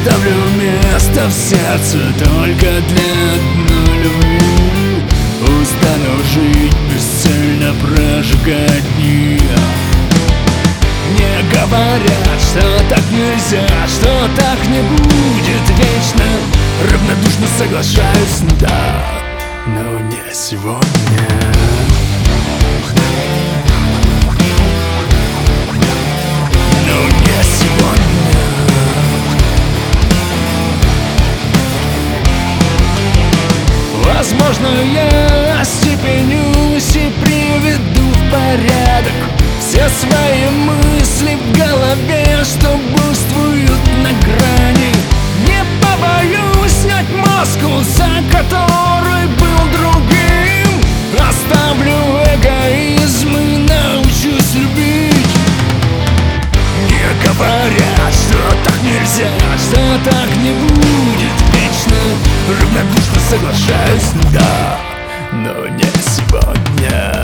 Оставлю место в сердце только для одной любви. Устану жить, бесцельно прожигать дни. Мне говорят, что так нельзя, что так не будет вечно. Равнодушно соглашаюсь, да, но не сегодня. Но не сегодня. Возможно, я остепенюсь и приведу в порядок все свои мысли в голове, что буйствуют на грани. Не побоюсь снять маску, за которой был другим. Оставлю эгоизм и научусь любить. Мне говорят, что так нельзя, что так не будет вечно. Равнодушно соглашаюсь, да, но не сегодня.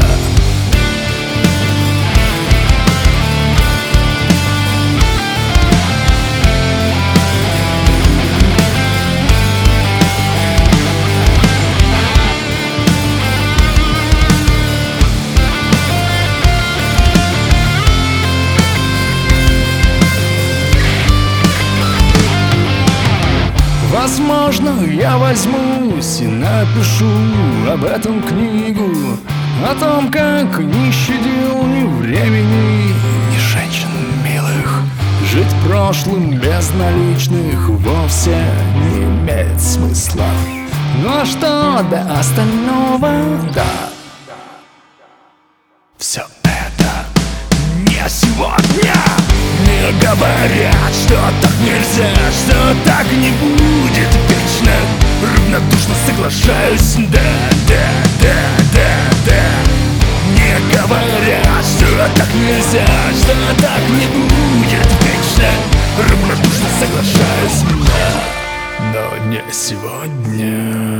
Возможно, я возьмусь и напишу об этом книгу, о том, как не щадил ни времени, ни женщин милых. Жить прошлым без наличных вовсе не имеет смысла. Ну а что до остального, да, все это не сегодня. Мне говорят, что так нельзя, что так не будет вечно. Равнодушно соглашаюсь, да, да, да, да, да. Мне говорят, что так нельзя, что так не будет вечно. Равнодушно соглашаюсь, да, но не сегодня.